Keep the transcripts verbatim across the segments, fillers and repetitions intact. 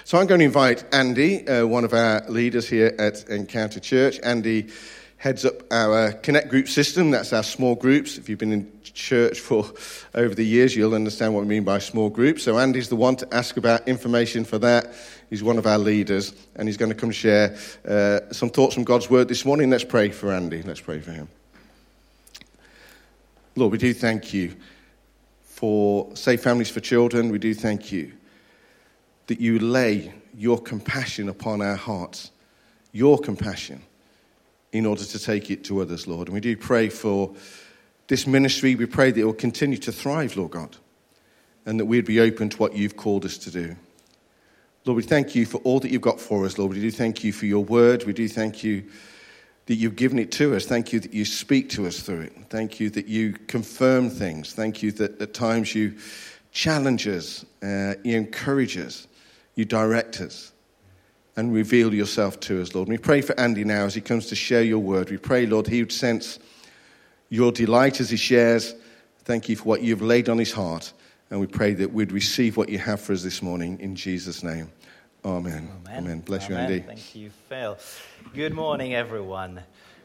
So I'm going to invite Andy, uh, one of our leaders here at Encounter Church. Andy heads up our Connect Group system. That's our small groups. If you've been in church for over the years, you'll understand what we mean by small groups. So Andy's the one to ask about information for that. He's one of our leaders, and he's going to come share uh, some thoughts from God's Word this morning. Let's pray for Andy. Let's pray for him. Lord, we do thank you for Safe Families for Children. We do thank you that you lay your compassion upon our hearts, your compassion, in order to take it to others, Lord. And we do pray for this ministry. We pray that it will continue to thrive, Lord God, and that we'd be open to what you've called us to do. Lord, we thank you for all that you've got for us, Lord. We do thank you for your word. We do thank you that you've given it to us. Thank you that you speak to us through it. Thank you that you confirm things. Thank you that at times you challenge us, uh, you encourage us, you direct us, and reveal yourself to us, Lord. And we pray for Andy now as he comes to share your word. We pray, Lord, he would sense your delight as he shares. Thank you for what you've laid on his heart. And we pray that we'd receive what you have for us this morning in Jesus' name. Amen. Amen. Amen. Bless Amen. you, Andy. Thank you, Phil. Good morning, everyone.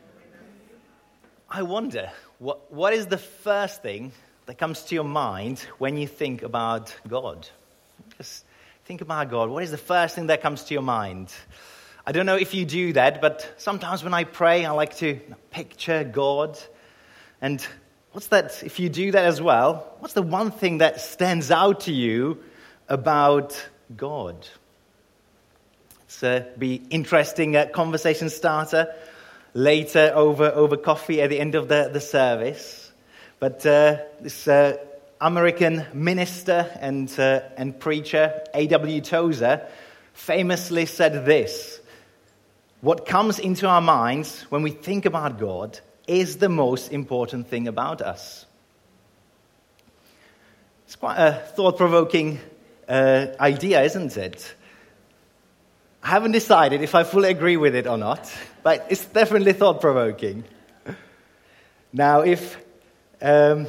I wonder, what what is the first thing that comes to your mind when you think about God? Just think about God. What is the first thing that comes to your mind? I don't know if you do that, but sometimes when I pray, I like to picture God. And what's that, if you do that as well, what's the one thing that stands out to you about God? It's a be interesting uh, conversation starter later over, over coffee at the end of the, the service. But uh, this uh, American minister and uh, and preacher A W Tozer famously said this: what comes into our minds when we think about God is the most important thing about us. It's quite a thought-provoking uh, idea, isn't it? I haven't decided if I fully agree with it or not, but it's definitely thought-provoking. Now, if um,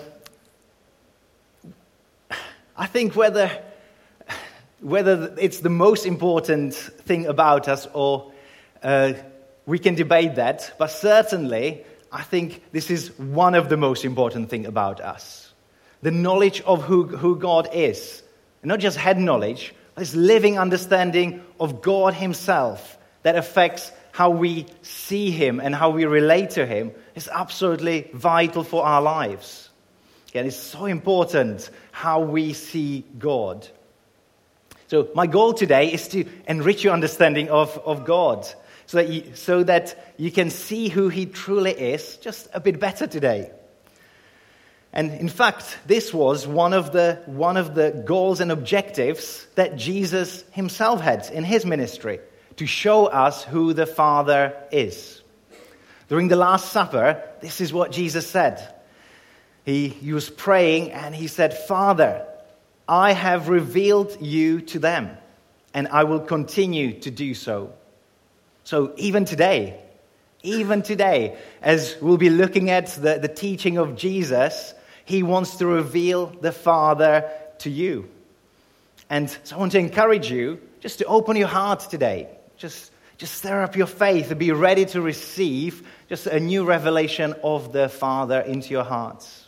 I think whether whether it's the most important thing about us or uh, we can debate that, but certainly I think this is one of the most important things about us. The knowledge of who, who God is. And not just head knowledge, but this living understanding of God himself that affects how we see him and how we relate to him is absolutely vital for our lives. Again, it's so important how we see God. So my goal today is to enrich your understanding of, of God so that, you, so that you can see who he truly is just a bit better today. And in fact, this was one of the one of the goals and objectives that Jesus himself had in his ministry, to show us who the Father is. During the Last Supper, this is what Jesus said. He, he was praying and he said, "Father, I have revealed you to them, and I will continue to do so." So even today, even today, as we'll be looking at the, the teaching of Jesus, he wants to reveal the Father to you. And so I want to encourage you just to open your heart today. Just, just stir up your faith and be ready to receive just a new revelation of the Father into your hearts.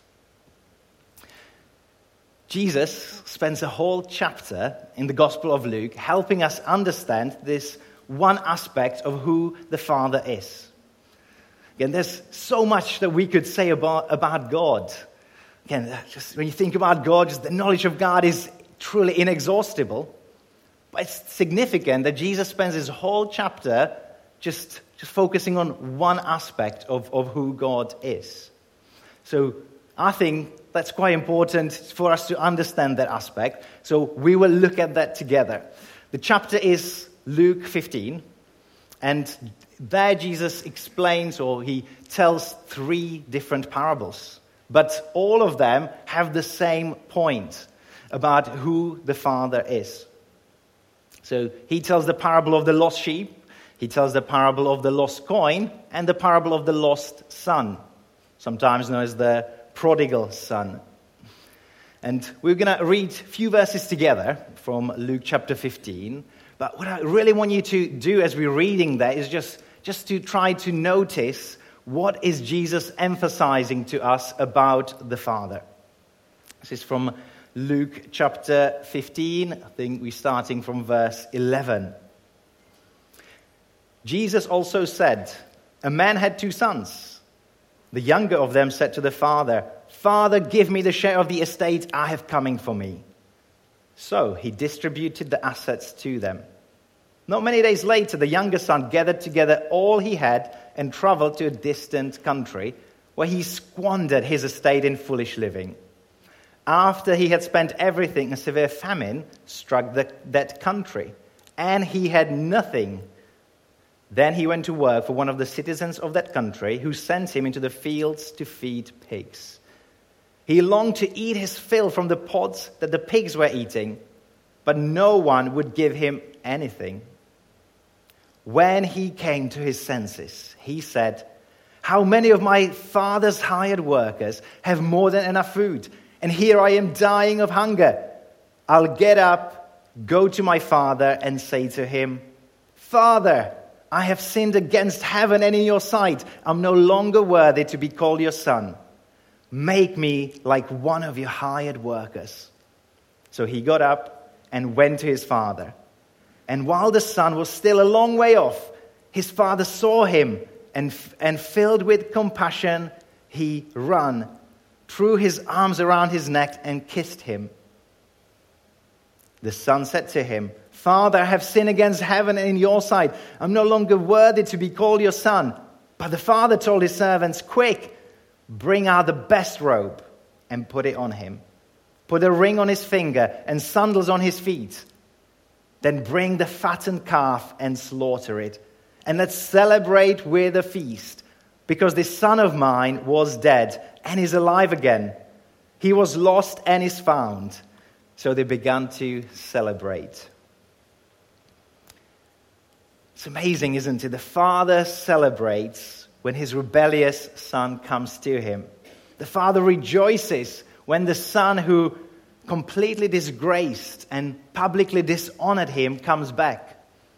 Jesus spends a whole chapter in the Gospel of Luke helping us understand this one aspect of who the Father is. Again, there's so much that we could say about, about God. Again, just when you think about God, just the knowledge of God is truly inexhaustible. But it's significant that Jesus spends his whole chapter just, just focusing on one aspect of, of who God is. So I think that's quite important for us to understand that aspect. So we will look at that together. The chapter is Luke fifteen, and there Jesus explains, or he tells three different parables. But all of them have the same point about who the Father is. So he tells the parable of the lost sheep, he tells the parable of the lost coin, and the parable of the lost son, sometimes known as the prodigal son. And we're going to read a few verses together from Luke chapter fifteen. But what I really want you to do as we're reading that is just, just to try to notice what is Jesus emphasizing to us about the Father. This is from Luke chapter fifteen. I think we're starting from verse eleven. Jesus also said, "A man had two sons. The younger of them said to the father, 'Father, give me the share of the estate I have coming for me.' So he distributed the assets to them. Not many days later, the younger son gathered together all he had and traveled to a distant country, where he squandered his estate in foolish living. After he had spent everything, a severe famine struck the, that country, and he had nothing. Then he went to work for one of the citizens of that country, who sent him into the fields to feed pigs. He longed to eat his fill from the pods that the pigs were eating, but no one would give him anything. When he came to his senses, he said, 'How many of my father's hired workers have more than enough food? And here I am dying of hunger. I'll get up, go to my father, and say to him, Father, I have sinned against heaven and in your sight. I'm no longer worthy to be called your son. Make me like one of your hired workers.' So he got up and went to his father. And while the son was still a long way off, his father saw him, and, and filled with compassion, he ran, threw his arms around his neck, and kissed him. The son said to him, 'Father, I have sinned against heaven and in your sight. I'm no longer worthy to be called your son.' But the father told his servants, 'Quick, bring out the best robe and put it on him. Put a ring on his finger and sandals on his feet. Then bring the fattened calf and slaughter it. And let's celebrate with a feast, because this son of mine was dead and is alive again. He was lost and is found.' So they began to celebrate." It's amazing, isn't it? The father celebrates when his rebellious son comes to him. The father rejoices when the son who completely disgraced and publicly dishonored him comes back.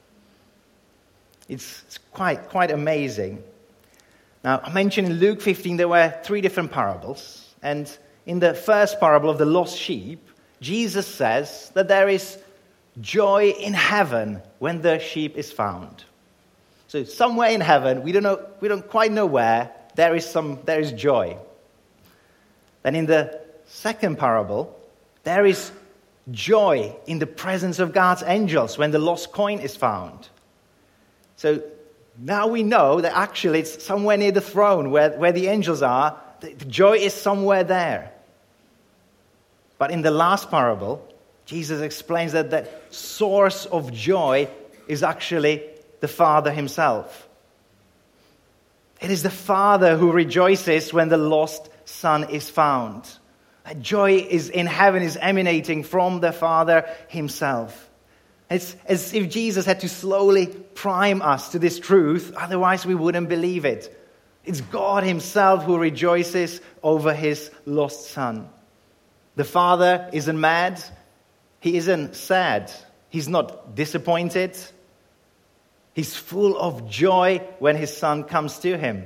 It's, it's quite, quite amazing. Now, I mentioned in Luke fifteen there were three different parables. And in the first parable of the lost sheep, Jesus says that there is joy in heaven when the sheep is found. So somewhere in heaven, we don't know, we don't quite know where, there is some, there is joy. Then in the second parable, there is joy in the presence of God's angels when the lost coin is found. So now we know that actually it's somewhere near the throne where, where the angels are. The, the joy is somewhere there. But in the last parable, Jesus explains that the source of joy is actually the Father himself. It is the Father who rejoices when the lost son is found. That joy is in heaven is emanating from the Father himself. It's as if Jesus had to slowly prime us to this truth, otherwise we wouldn't believe it. It's God himself who rejoices over his lost son. The Father isn't mad. He isn't sad. He's not disappointed. He's full of joy when his son comes to him.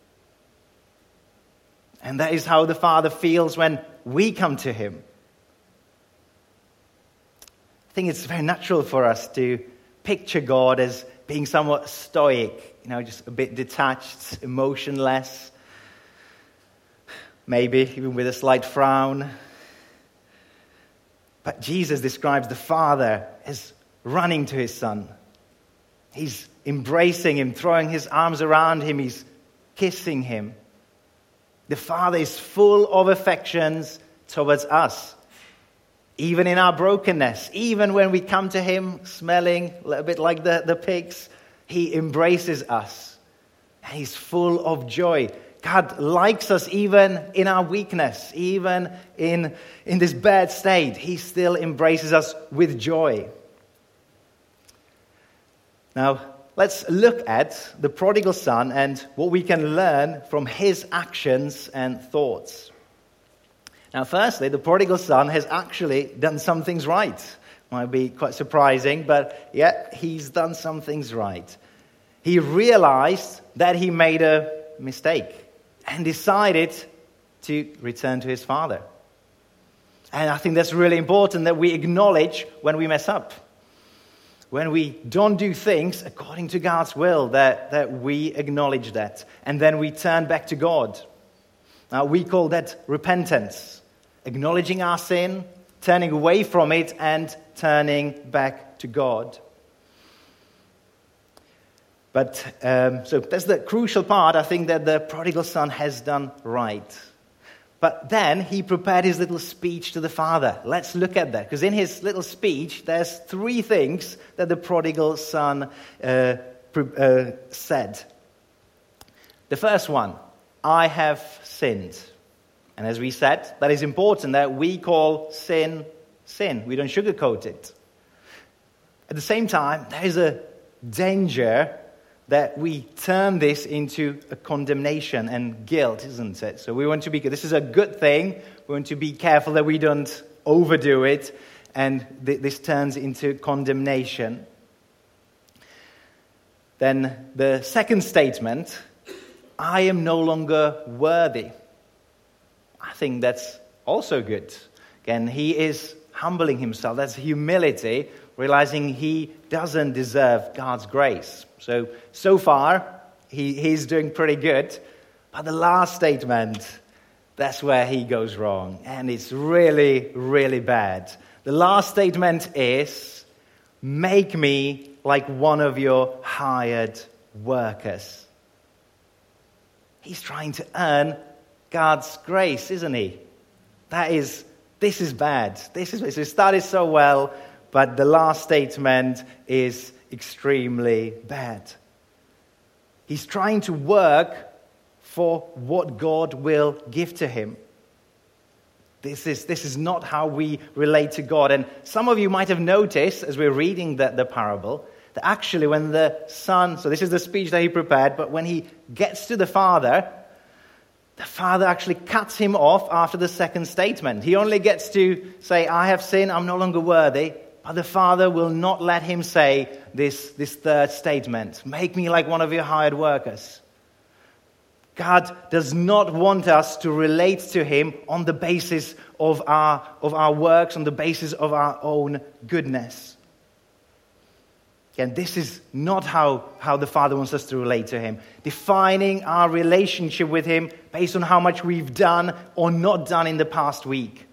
And that is how the Father feels when we come to him. I think it's very natural for us to picture God as being somewhat stoic, you know, just a bit detached, emotionless, maybe even with a slight frown. But Jesus describes the Father as running to his son. He's embracing him, throwing his arms around him, he's kissing him. The Father is full of affections towards us. Even in our brokenness, even when we come to him smelling a little bit like the, the pigs, he embraces us. And he's full of joy. God likes us even in our weakness, even in, in this bad state. He still embraces us with joy. Now, let's look at the prodigal son and what we can learn from his actions and thoughts. Now, firstly, the prodigal son has actually done some things right. Might be quite surprising, but yeah, he's done some things right. He realized that he made a mistake and decided to return to his father. And I think that's really important that we acknowledge when we mess up. When we don't do things according to God's will, that, that we acknowledge that. And then we turn back to God. Now, we call that repentance. Acknowledging our sin, turning away from it, and turning back to God. But, um, so that's the crucial part, I think, that the prodigal son has done right. But then he prepared his little speech to the father. Let's look at that. Because in his little speech, there's three things that the prodigal son uh, pre- uh, said. The first one, I have sinned. And as we said, that is important that we call sin, sin. We don't sugarcoat it. At the same time, there is a danger that we turn this into a condemnation and guilt, isn't it? So we want to be, this is a good thing. We want to be careful that we don't overdo it, and th- this turns into condemnation. Then the second statement, I am no longer worthy. I think that's also good. Again, he is humbling himself. That's humility, realizing he doesn't deserve God's grace. So, so far, he, he's doing pretty good. But the last statement, that's where he goes wrong. And it's really, really bad. The last statement is, make me like one of your hired workers. He's trying to earn God's grace, isn't he? That is, this is bad. This is, it started so well, but the last statement is extremely bad. He's trying to work for what God will give to him. This is, this is not how we relate to God. And some of you might have noticed, as we're reading the, the parable, that actually when the son, so this is the speech that he prepared, but when he gets to the father, the father actually cuts him off after the second statement. He only gets to say, I have sinned, I'm no longer worthy. But the father will not let him say this, this third statement. Make me like one of your hired workers. God does not want us to relate to him on the basis of our, of our works, on the basis of our own goodness. Again, this is not how, how the Father wants us to relate to him. Defining our relationship with him based on how much we've done or not done in the past week.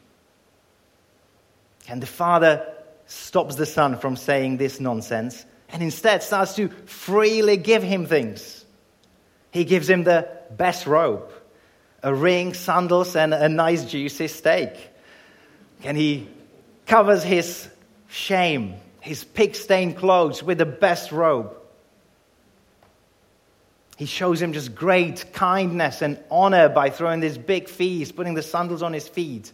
And the Father stops the son from saying this nonsense and instead starts to freely give him things. He gives him the best robe, a ring, sandals, and a nice juicy steak. And he covers his shame, his pig-stained clothes with the best robe. He shows him just great kindness and honor by throwing this big feast, putting the sandals on his feet.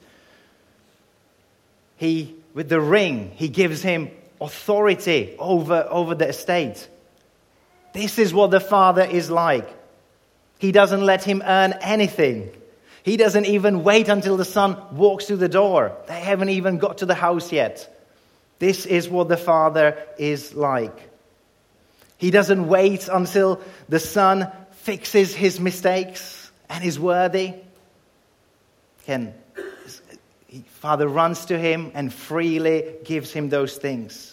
He, with the ring, he gives him authority over, over the estate. This is what the father is like. He doesn't let him earn anything. He doesn't even wait until the son walks through the door. They haven't even got to the house yet. This is what the father is like. He doesn't wait until the son fixes his mistakes and is worthy. Can Father runs to him and freely gives him those things.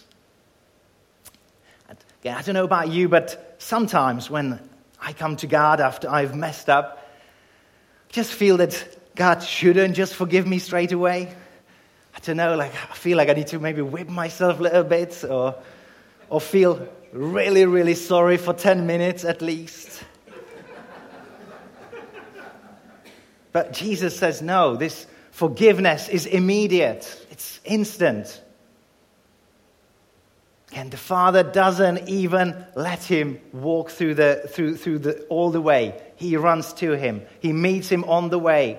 I don't know about you, but sometimes when I come to God after I've messed up, I just feel that God shouldn't just forgive me straight away. I don't know, like I feel like I need to maybe whip myself a little bit or, or feel really, really sorry for ten minutes at least. But Jesus says no, this forgiveness is immediate. It's instant. And the Father doesn't even let him walk through the through through the all the way. He runs to him. He meets him on the way.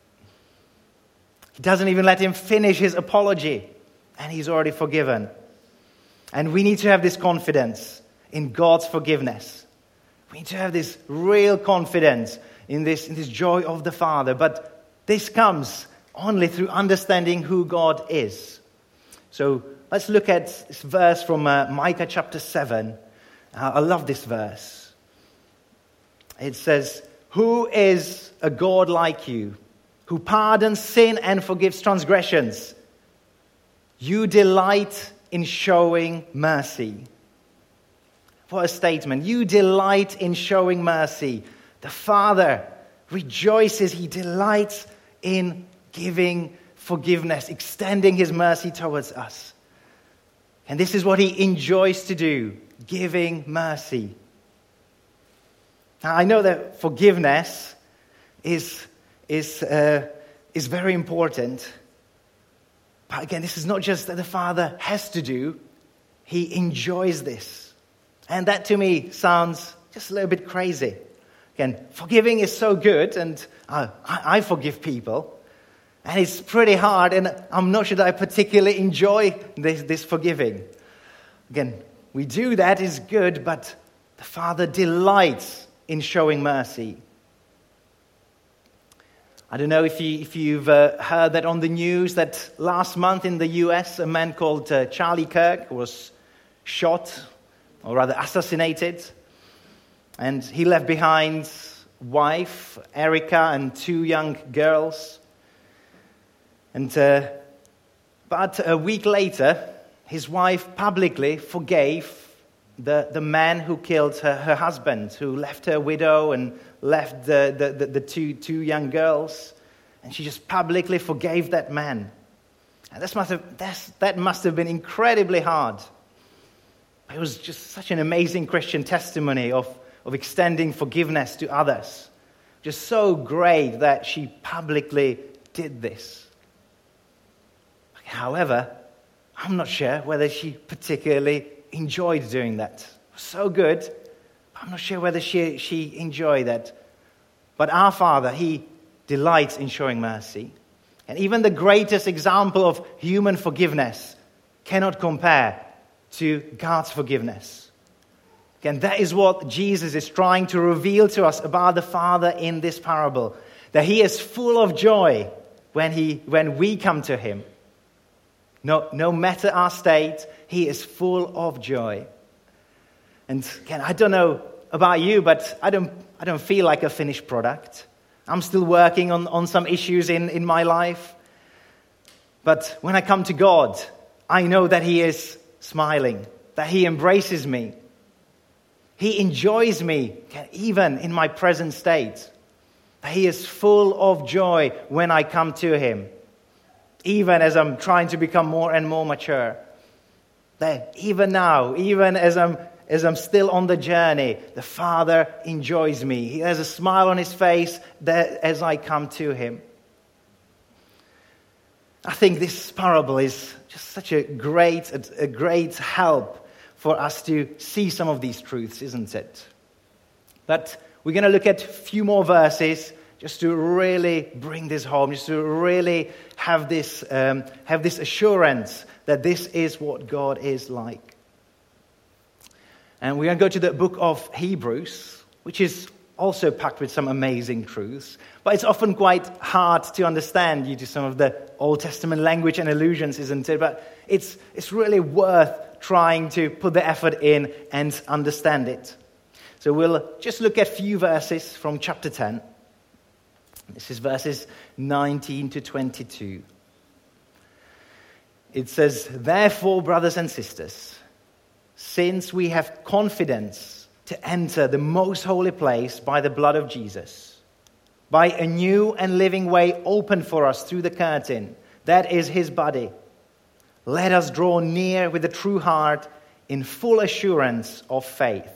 He doesn't even let him finish his apology, and he's already forgiven. And we need to have this confidence in God's forgiveness. We need to have this real confidence in this in this joy of the Father. But this comes only through understanding who God is. So let's look at this verse from uh, Micah chapter seven. Uh, I love this verse. It says, "Who is a God like you, who pardons sin and forgives transgressions? You delight in showing mercy." What a statement. You delight in showing mercy. The Father rejoices. He delights in giving forgiveness, extending his mercy towards us. And this is what he enjoys to do, giving mercy. Now, I know that forgiveness is, is, uh, is very important. But again, this is not just that the Father has to do. He enjoys this. And that to me sounds just a little bit crazy. Again, forgiving is so good, and uh, I, I forgive people. And it's pretty hard, and I'm not sure that I particularly enjoy this, this forgiving. Again, we do that, is good, but the Father delights in showing mercy. I don't know if, you, if you've uh, heard that on the news that last month in the U S, a man called uh, Charlie Kirk was shot, or rather assassinated. And he left behind wife, Erica, and two young girls. And uh, but a week later, his wife publicly forgave the, the man who killed her, her husband, who left her widow and left the, the, the, the two, two young girls. And she just publicly forgave that man. And this must have, that's, that must have been incredibly hard. It was just such an amazing Christian testimony of, of extending forgiveness to others. Just so great that she publicly did this. However, I'm not sure whether she particularly enjoyed doing that. It was so good, but I'm not sure whether she, she enjoyed that. But our Father, he delights in showing mercy. And even the greatest example of human forgiveness cannot compare to God's forgiveness. Again, that is what Jesus is trying to reveal to us about the Father in this parable. That he is full of joy when, he, when we come to him. No, no matter our state, he is full of joy. And again, I don't know about you, but I don't, I don't feel like a finished product. I'm still working on, on some issues in, in my life. But when I come to God, I know that he is smiling, that he embraces me. He enjoys me, even in my present state. That he is full of joy when I come to him. Even as I'm trying to become more and more mature. That even now, even as I'm as I'm still on the journey, the Father enjoys me. He has a smile on his face that as I come to him. I think this parable is just such a great, a, a great help for us to see some of these truths, isn't it? But we're going to look at a few more verses just to really bring this home, just to really have this, um, have this assurance that this is what God is like. And we're going to go to the book of Hebrews, which is also packed with some amazing truths. But it's often quite hard to understand due to some of the Old Testament language and allusions, isn't it? But it's, it's really worth trying to put the effort in and understand it. So we'll just look at a few verses from chapter ten. This is verses nineteen to twenty-two. It says, "Therefore, brothers and sisters, since we have confidence to enter the most holy place by the blood of Jesus, by a new and living way opened for us through the curtain, that is his body, let us draw near with a true heart in full assurance of faith."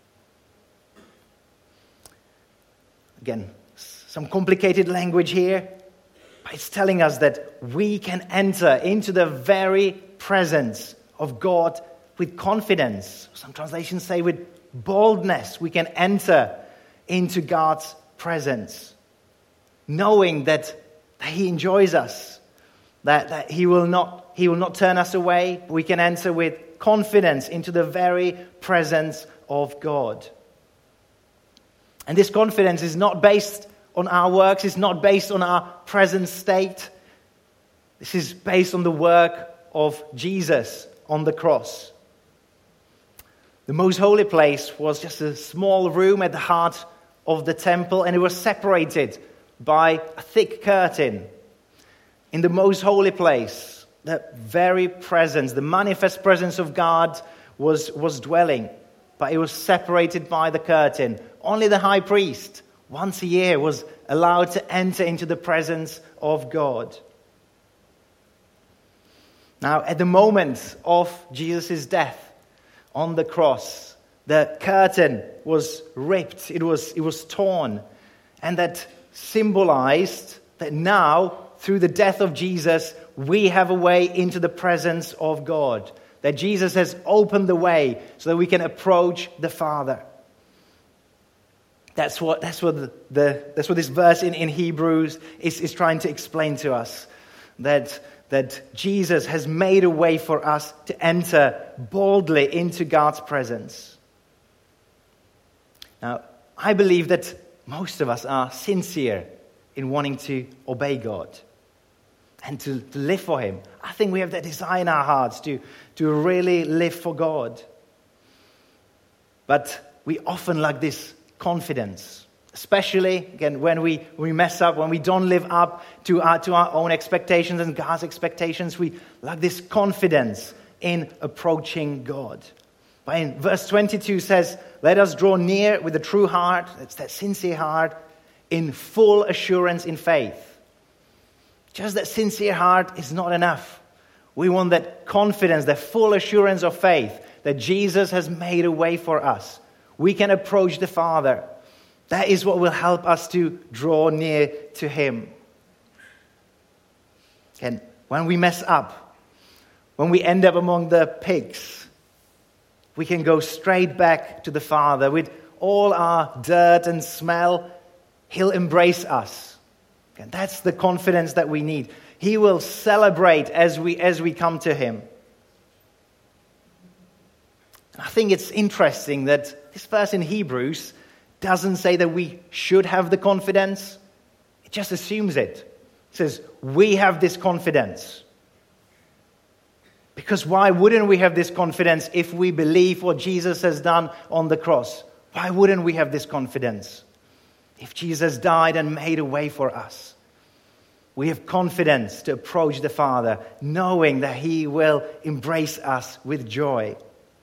Again, some complicated language here, but it's telling us that we can enter into the very presence of God with confidence. Some translations say with boldness. We can enter into God's presence, knowing that, that he enjoys us, that, that he will not, he will not turn us away. We can enter with confidence into the very presence of God. And this confidence is not based on our works, it's not based on our present state. This is based on the work of Jesus, on the cross. The most holy place was just a small room at the heart of the temple, and it was separated by a thick curtain. In the most holy place, the very presence, the manifest presence of God was, was dwelling, but it was separated by the curtain. Only the high priest, once a year, was allowed to enter into the presence of God. Now, at the moment of Jesus' death on the cross, the curtain was ripped, it was, it was torn, and that symbolized that now, through the death of Jesus, we have a way into the presence of God. That Jesus has opened the way so that we can approach the Father. That's what, that's what, the, the, that's what this verse in, in Hebrews is, is trying to explain to us. That, that Jesus has made a way for us to enter boldly into God's presence. Now, I believe that most of us are sincere in wanting to obey God and to, to live for Him. I think we have that desire in our hearts to, to really live for God. But we often lack this confidence, especially, again, when we, when we mess up, when we don't live up to our, to our own expectations and God's expectations. We lack this confidence in approaching God. But in verse twenty-two says, let us draw near with a true heart, that's that sincere heart, in full assurance in faith. Just that sincere heart is not enough. We want that confidence, that full assurance of faith that Jesus has made a way for us. We can approach the Father. That is what will help us to draw near to Him. And when we mess up, when we end up among the pigs, we can go straight back to the Father. With all our dirt and smell, He'll embrace us. And that's the confidence that we need. He will celebrate as we as we come to Him. And I think it's interesting that this verse in Hebrews doesn't say that we should have the confidence. It just assumes it. It says, we have this confidence. Because why wouldn't we have this confidence if we believe what Jesus has done on the cross? Why wouldn't we have this confidence? If Jesus died and made a way for us, we have confidence to approach the Father, knowing that He will embrace us with joy.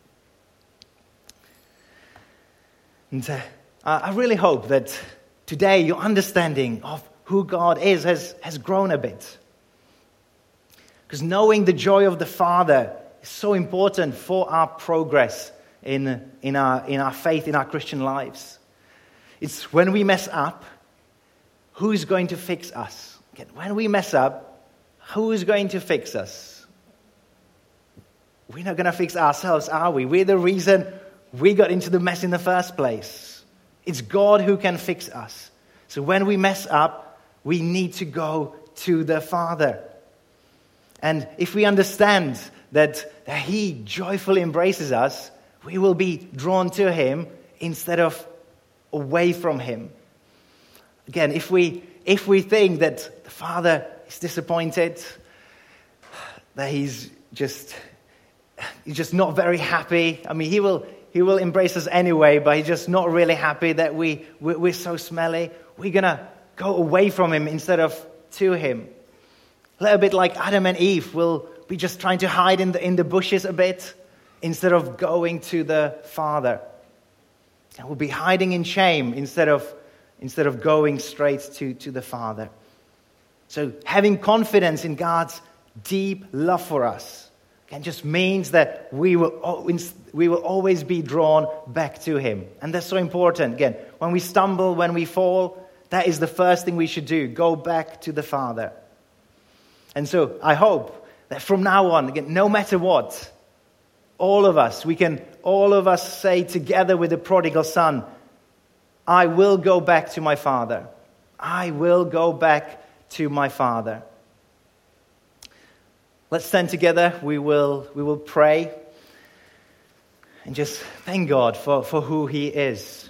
And uh, I really hope that today your understanding of who God is has, has grown a bit. Because knowing the joy of the Father is so important for our progress in, in, our, in our faith, in our Christian lives. It's when we mess up, who's going to fix us? Okay, when we mess up, who is going to fix us? We're not going to fix ourselves, are we? We're the reason we got into the mess in the first place. It's God who can fix us. So when we mess up, we need to go to the Father. And if we understand that, that He joyfully embraces us, we will be drawn to Him instead of away from Him. Again, if we if we think that the Father is disappointed, that He's just he's just not very happy. I mean, He will He will embrace us anyway, but He's just not really happy that we we're, we're so smelly. We're gonna go away from Him instead of to Him. A little bit like Adam and Eve, will be just trying to hide in the in the bushes a bit instead of going to the Father. And we'll be hiding in shame instead of instead of going straight to, to the Father. So having confidence in God's deep love for us again just means that we will always, we will always be drawn back to Him. And that's so important. Again, when we stumble, when we fall, that is the first thing we should do. Go back to the Father. And so I hope that from now on, again, no matter what, all of us, we can all of us say together with the prodigal son, I will go back to my Father. I will go back to my Father. Let's stand together. We will, we will pray and just thank God for, for who He is.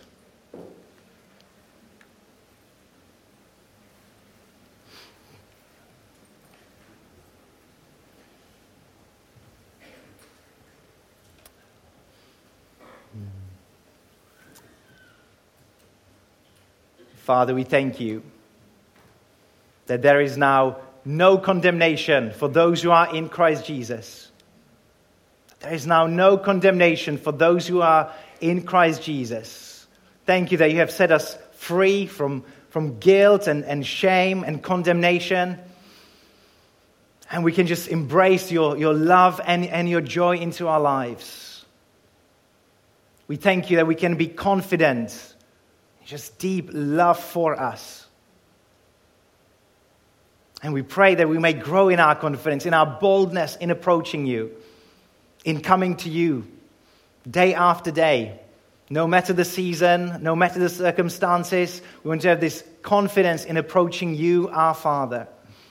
Father, we thank you that there is now no condemnation for those who are in Christ Jesus. There is now no condemnation for those who are in Christ Jesus. Thank you that you have set us free from, from guilt and, and shame and condemnation. And we can just embrace your, your love and, and your joy into our lives. We thank you that we can be confident, just deep love for us. And we pray that we may grow in our confidence, in our boldness in approaching you, in coming to you day after day. No matter the season, no matter the circumstances, we want to have this confidence in approaching you, our Father.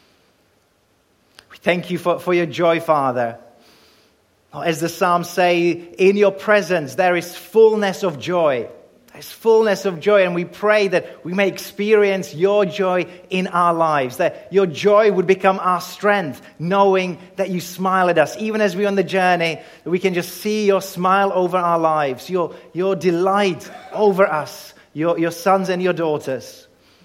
We thank you for, for your joy, Father. As the Psalms say, in your presence there is fullness of joy. There's fullness of joy, and we pray that we may experience your joy in our lives, that your joy would become our strength, knowing that you smile at us. Even as we're on the journey, that we can just see your smile over our lives, your, your delight over us, your, your sons and your daughters.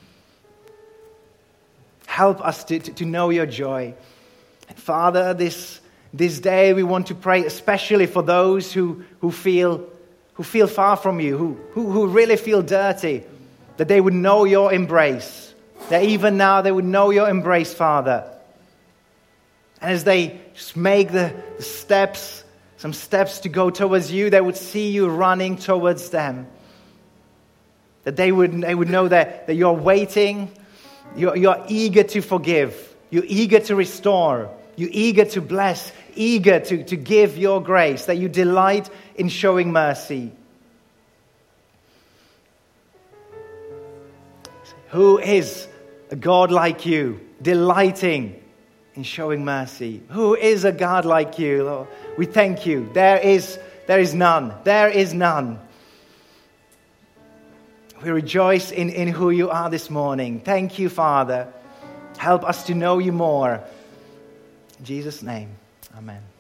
Help us to, to, to know your joy. And Father, this, this day we want to pray especially for those who, who feel who feel far from you, who, who, who really feel dirty, that they would know your embrace, that even now they would know your embrace, Father. And as they just make the, the steps, some steps to go towards you, they would see you running towards them. That they would, they would know that, that you're waiting, you're, you're eager to forgive, you're eager to restore, you're eager to bless, eager to, to give your grace, that you delight in showing mercy. Who is a God like you, delighting in showing mercy? Who is a God like you, Lord? We thank you. There is, there is none. There is none. We rejoice in, in who you are this morning. Thank you, Father. Help us to know you more. In Jesus' name, amen.